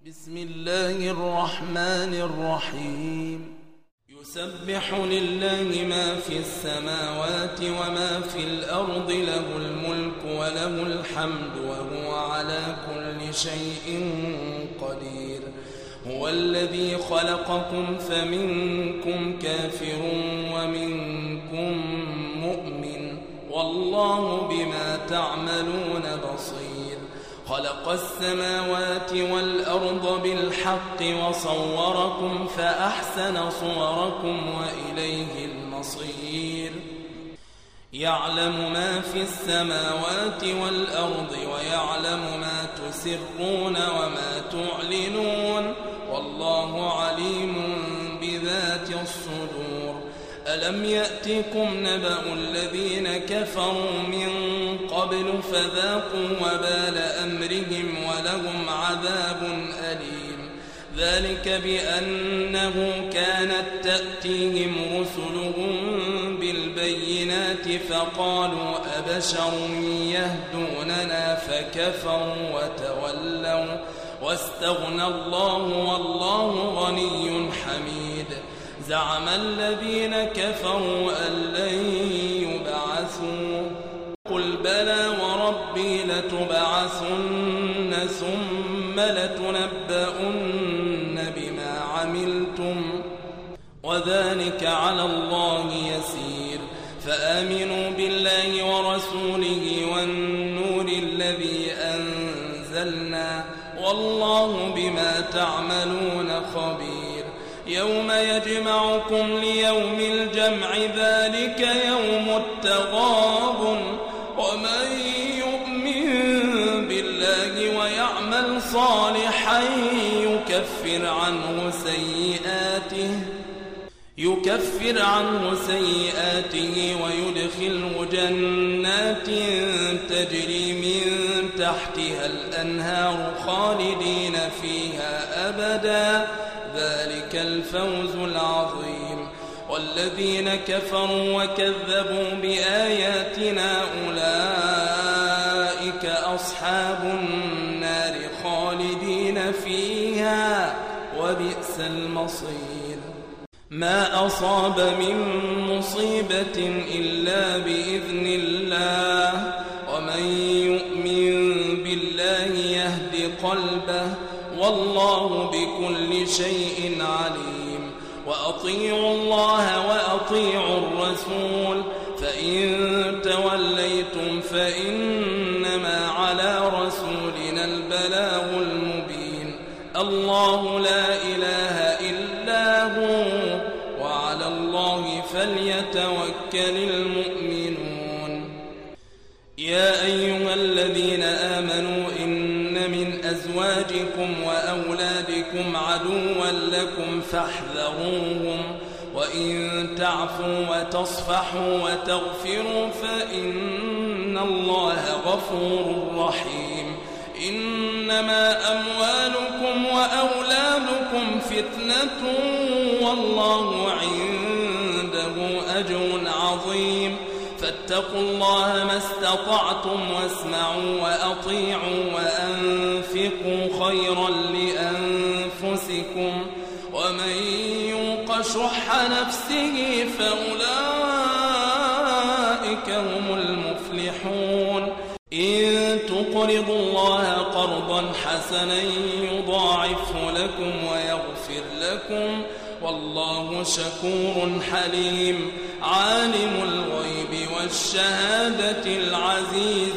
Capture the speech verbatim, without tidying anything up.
بسم الله الرحمن الرحيم يسبح لله ما في السماوات وما في الأرض له الملك وله الحمد وهو على كل شيء قدير هو الذي خلقكم فمنكم كافر ومنكم مؤمن والله بما تعملون بصير خلق السماوات والأرض بالحق وصوركم فأحسن صوركم وإليه المصير يعلم ما في السماوات والأرض ويعلم ما تسرون وما تعلنون والله عليم بذات الصدور ألم يأتكم نبأ الذين كفروا من قبل فذاقوا وبال أمرهم ولهم عذاب أليم ذلك بأنه كانت تأتيهم رسلهم بالبينات فقالوا أبشر يهدوننا فكفروا وتولوا واستغنى الله والله غني حميد زعم الذين كفروا أن لن يبعثوا قل بلى وربي لتبعثن ثم لتنبؤن بما عملتم وذلك على الله يسير فآمنوا بالله ورسوله والنور الذي أنزلنا والله بما تعملون خبير يوم يجمعكم ليوم الجمع ذلك يوم التغابن ومن يؤمن بالله ويعمل صالحا يكفر عنه سيئاته يكفر عنه سيئاته ويدخله جنات تجري من تحتها الأنهار خالدين فيها أبدا ذلك الفوز العظيم والذين كفروا وكذبوا بآياتنا أولئك أصحاب النار خالدين فيها وبئس المصير ما أصاب من مصيبة إلا بإذن الله ومن يؤمن بالله يهد قلبه والله بكل شيء عليم وأطيعوا الله وأطيعوا الرسول فإن توليتم فإنما على رسولنا البلاغ المبين الله لا إله إلا هو وعلى الله فليتوكل المؤمنون يا أيها الذين آمنوا إن من أزواجكم وأولادكم عدوا لكم فاحذروهم وإن تعفوا وتصفحوا وتغفروا فإن الله غفور رحيم إنما أموالكم وأولادكم فتنة والله عنده أجر عظيم فاتقوا الله ما استطعتم واسمعوا وأطيعوا وأنفقوا خيرا لأنفسكم ومن يوق شح نفسه فأولئك هم المفلحون إن تقرضوا الله قرضا حسنا يضاعفه لكم ويغفر لكم والله شكور حليم عالم الغيب والشهادة العزيز